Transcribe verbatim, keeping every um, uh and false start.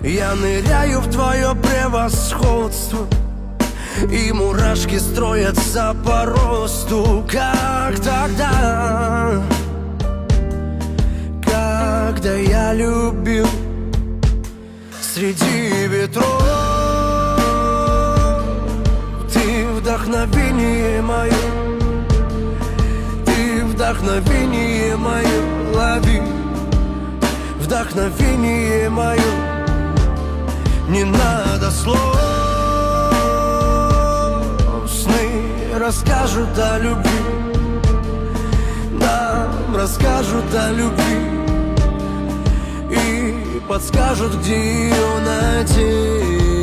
Я ныряю в твое превосходство, и мурашки строятся по росту. Как тогда, когда я любил среди ветров. Ты вдохновение мое, ты вдохновение мое, лови вдохновение мое. Не надо слов, сны расскажут о любви, нам расскажут о любви и подскажут, где ее найти.